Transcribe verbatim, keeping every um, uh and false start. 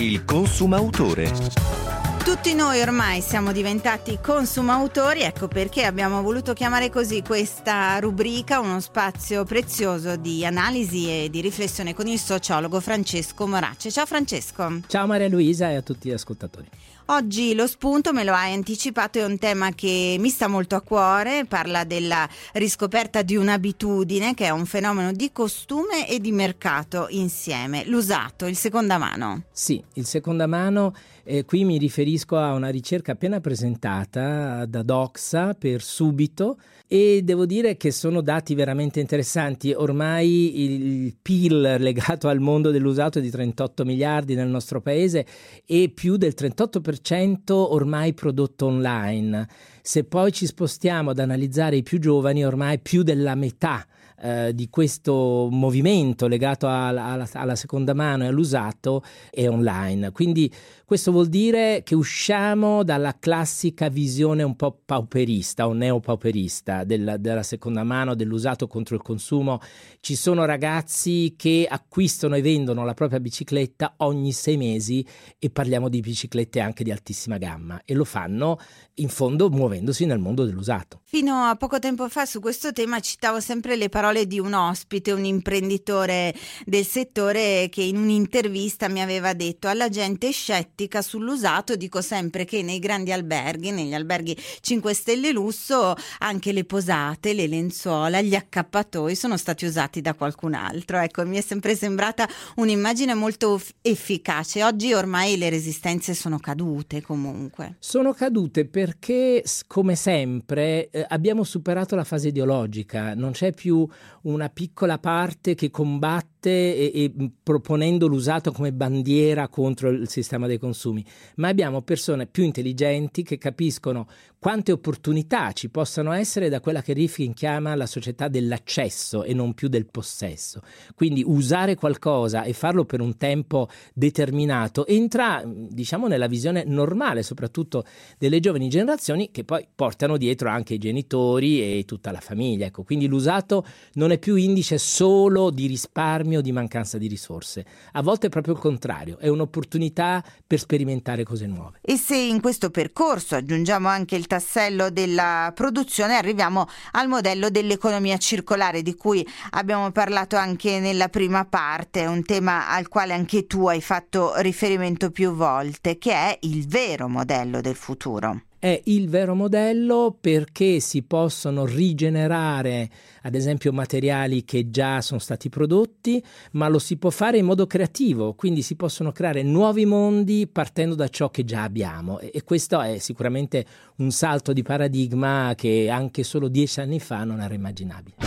Il consumautore. Tutti noi ormai siamo diventati consumautori, ecco perché abbiamo voluto chiamare così questa rubrica, uno spazio prezioso di analisi e di riflessione con il sociologo Francesco Moracce. Ciao Francesco. Ciao Maria Luisa e a tutti gli ascoltatori. Oggi lo spunto, me lo hai anticipato, è un tema che mi sta molto a cuore, parla della riscoperta di un'abitudine che è un fenomeno di costume e di mercato insieme, l'usato, il seconda mano. Sì, il seconda mano, eh, qui mi riferisco a una ricerca appena presentata da Doxa per Subito e devo dire che sono dati veramente interessanti. Ormai il P I L legato al mondo dell'usato è di trentotto miliardi nel nostro paese e più del trentotto per cento ormai prodotto online. Se poi ci spostiamo ad analizzare i più giovani, ormai più della metà eh, di questo movimento legato alla, alla, alla seconda mano e all'usato è online. Quindi questo vuol dire che usciamo dalla classica visione un po' pauperista o neopauperista della, della seconda mano, dell'usato contro il consumo. Ci sono ragazzi che acquistano e vendono la propria bicicletta ogni sei mesi e parliamo di biciclette anche di altissima gamma e lo fanno in fondo muovendosi nel mondo dell'usato. Fino a poco tempo fa su questo tema citavo sempre le parole di un ospite, un imprenditore del settore che in un'intervista mi aveva detto: alla gente scettica sull'usato dico sempre che nei grandi alberghi, negli alberghi cinque stelle lusso, anche le posate, le lenzuola, gli accappatoi sono stati usati da qualcun altro. Ecco, mi è sempre sembrata un'immagine molto efficace. Oggi ormai le resistenze sono cadute comunque. Sono cadute perché, come sempre, eh, abbiamo superato la fase ideologica, non c'è più una piccola parte che combatte e, e proponendo l'usato come bandiera contro il sistema dei consumi, ma abbiamo persone più intelligenti che capiscono quante opportunità ci possano essere da quella che Rifkin chiama la società dell'accesso e non più del possesso. Quindi usare qualcosa e farlo per un tempo determinato entra, diciamo, nella visione normale, soprattutto delle giovani generazioni, che poi portano dietro anche i genitori e tutta la famiglia. Ecco, quindi l'usato non è più indice solo di risparmio o di mancanza di risorse. A volte è proprio il contrario, è un'opportunità per sperimentare cose nuove. E se in questo percorso aggiungiamo anche il tassello della produzione, arriviamo al modello dell'economia circolare di cui abbiamo parlato anche nella prima parte, un tema al quale anche tu hai fatto riferimento più volte, che è il vero modello del futuro. È il vero modello perché si possono rigenerare, ad esempio, materiali che già sono stati prodotti, ma lo si può fare in modo creativo, quindi si possono creare nuovi mondi partendo da ciò che già abbiamo e questo è sicuramente un salto di paradigma che anche solo dieci anni fa non era immaginabile.